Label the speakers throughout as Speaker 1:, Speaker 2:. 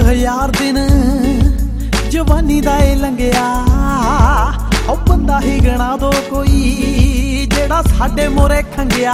Speaker 1: 1000 दिन जवानी दा ए लंघिया ओ बंदा ही गणा दो कोई जेड़ा साडे मोरे खंगिया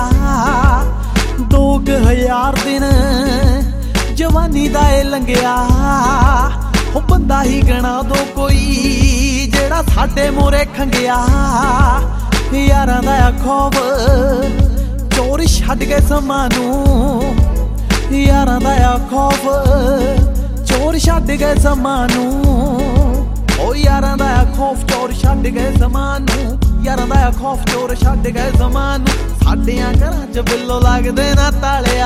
Speaker 1: 2000 दिन जवानी दा ए लंघिया ओ बंदा ही गणा दो कोई जेड़ा साडे मोरे खंगिया यारां दा खौफ चोर छड्ड के समानू यारां दा खौफ चोर छड्ड गए समानू ओ यारां दा खौफ चोर छड्ड गए समानू यारां दा खौफ चोर छड्ड गए समानू साडियां घरां च बिल्लो लगदे ना तालिया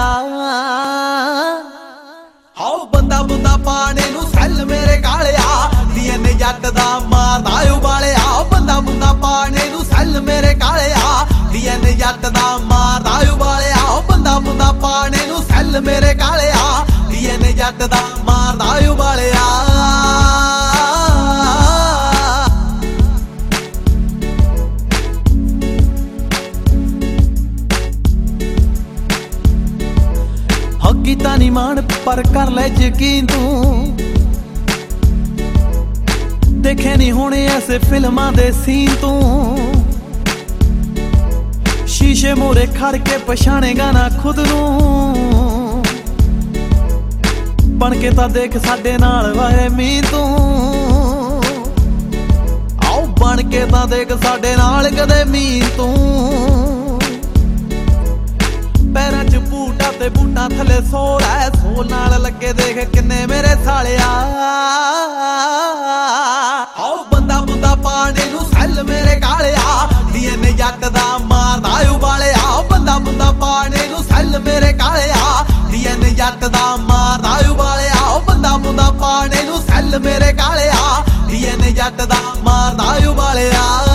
Speaker 1: हाओ बंदा बुंदा पाने नू सैल मेरे कालिया डीएनए जट दा मारदा उबालिया बंदा बुंदा पाने नू सैल मेरे कालिया डीएनए जट दा मारदा उबालिया बंदा बुंदा पाने नू सैल मेरे कालिया डीएनए जट दा मारदा उबालिया कीता नी मान पर कर ले यकीन तू देखे नहीं होने ऐसे फिल्मां दे सीन तू शीशे मोरे खड़ के पछाणेगा ना खुद नू बन के तां देख साडे नाल वाए मीन तू आओ बन के तां देख साडे नाल कदे मीन तू पैरां च बूटा ते बूटा थले सोल है सोल नाल लगे देख किन्ने मेरे सालिया आओ बंदा बुंदा पाने नू सैल मेरे कालिया डीएनए जट दा मारदा उबालिया बंदा बुंदा पाने नू सैल मेरे कालिया डीएनए जट दा मारदा उबालिया बंदा बुंदा पाने नू सैल मेरे कालिया डीएनए जट दा मारदा उबालिया